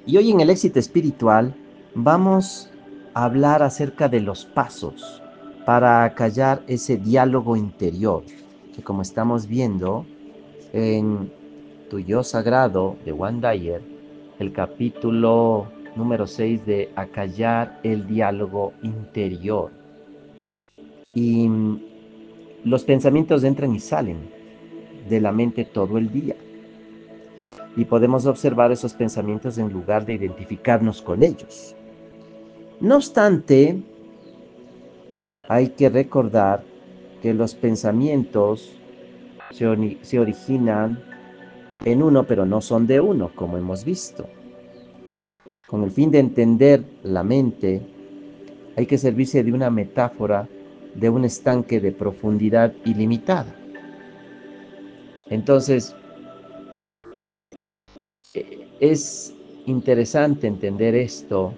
Y hoy en el éxito espiritual vamos a hablar acerca de los pasos para acallar ese diálogo interior, que como estamos viendo en Tu Yo Sagrado de Wayne Dyer, el capítulo número 6 de acallar el diálogo interior. Y los pensamientos entran y salen de la mente todo el día. Y podemos observar esos pensamientos en lugar de identificarnos con ellos. No obstante, hay que recordar que los pensamientos se originan en uno, pero no son de uno, como hemos visto. Con el fin de entender la mente, hay que servirse de una metáfora de un estanque de profundidad ilimitada. Entonces, es interesante entender esto.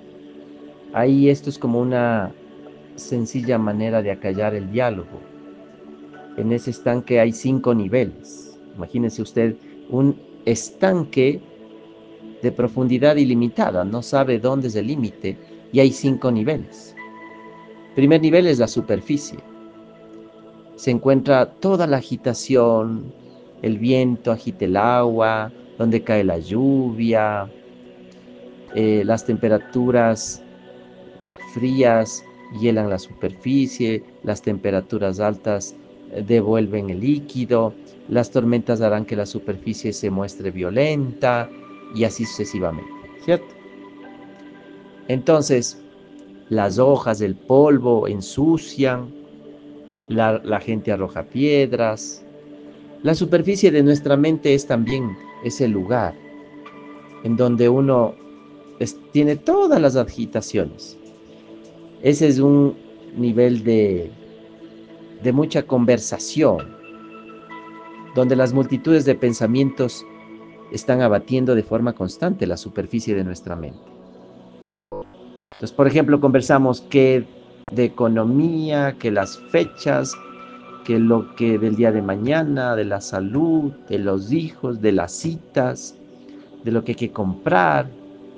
Ahí esto es como una sencilla manera de acallar el diálogo. En ese estanque hay 5 niveles. Imagínese usted un estanque de profundidad ilimitada, no sabe dónde es el límite y hay 5 niveles. Primer nivel es la superficie. Se encuentra toda la agitación, el viento agita el agua, donde cae la lluvia, las temperaturas frías hielan la superficie, las temperaturas altas devuelven el líquido, las tormentas harán que la superficie se muestre violenta y así sucesivamente, ¿cierto? Entonces, las hojas, el polvo ensucian, la gente arroja piedras. La superficie de nuestra mente es también ese lugar en donde uno tiene todas las agitaciones. Ese es un nivel de mucha conversación, donde las multitudes de pensamientos están abatiendo de forma constante la superficie de nuestra mente. Entonces, por ejemplo, conversamos que de economía, que las fechas, que lo que del día de mañana, de la salud, de los hijos, de las citas, de lo que hay que comprar,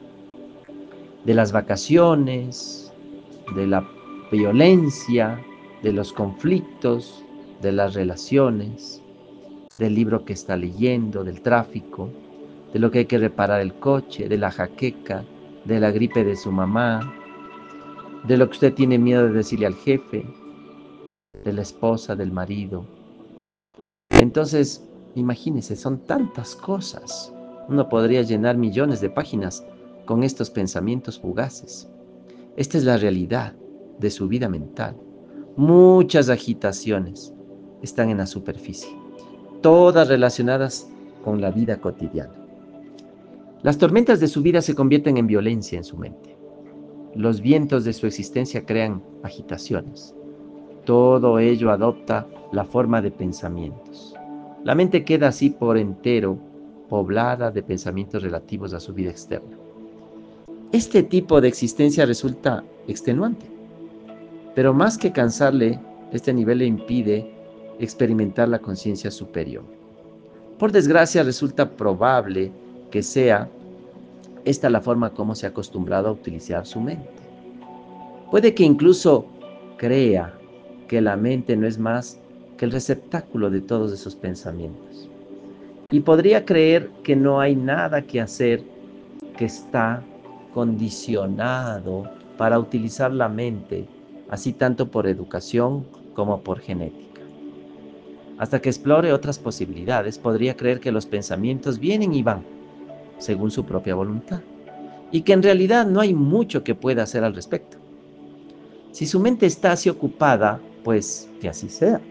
de las vacaciones, de la violencia, de los conflictos, de las relaciones, del libro que está leyendo, del tráfico, de lo que hay que reparar el coche, de la jaqueca, de la gripe de su mamá, de lo que usted tiene miedo de decirle al jefe, de la esposa, del marido. Entonces, imagínese, son tantas cosas. Uno podría llenar millones de páginas con estos pensamientos fugaces. Esta es la realidad de su vida mental. Muchas agitaciones están en la superficie, todas relacionadas con la vida cotidiana. Las tormentas de su vida se convierten en violencia en su mente. Los vientos de su existencia crean agitaciones. Todo ello adopta la forma de pensamientos. La mente queda así por entero poblada de pensamientos relativos a su vida externa. Este tipo de existencia resulta extenuante, pero más que cansarle, este nivel le impide experimentar la conciencia superior. Por desgracia, resulta probable que sea esta la forma como se ha acostumbrado a utilizar su mente. Puede que incluso crea que la mente no es más que el receptáculo de todos esos pensamientos. Y podría creer que no hay nada que hacer, que está condicionado para utilizar la mente, así tanto por educación como por genética. Hasta que explore otras posibilidades, podría creer que los pensamientos vienen y van, según su propia voluntad, y que en realidad no hay mucho que pueda hacer al respecto. Si su mente está así ocupada, pues que así sea.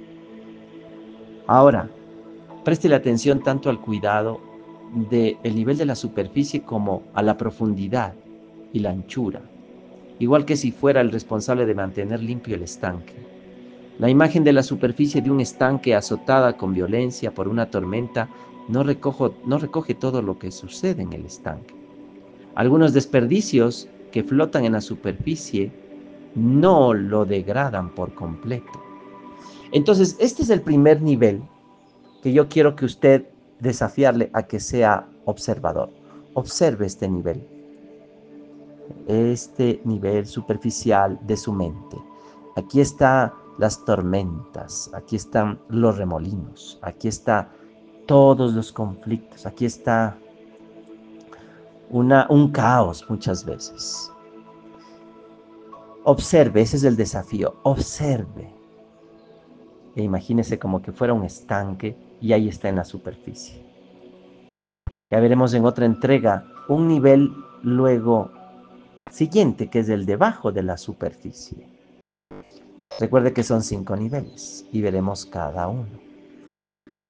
Ahora, préstele atención tanto al cuidado del nivel de la superficie como a la profundidad y la anchura, igual que si fuera el responsable de mantener limpio el estanque. La imagen de la superficie de un estanque azotada con violencia por una tormenta no recoge todo lo que sucede en el estanque. Algunos desperdicios que flotan en la superficie no lo degradan por completo. Entonces, este es el primer nivel que yo quiero que usted desafiarle a que sea observador. Observe este nivel superficial de su mente. Aquí están las tormentas, aquí están los remolinos, aquí están todos los conflictos, aquí está un caos muchas veces. Observe, ese es el desafío, observe. E imagínese como que fuera un estanque y ahí está en la superficie. Ya veremos en otra entrega un nivel luego siguiente, que es el debajo de la superficie. Recuerde que son 5 niveles y veremos cada uno.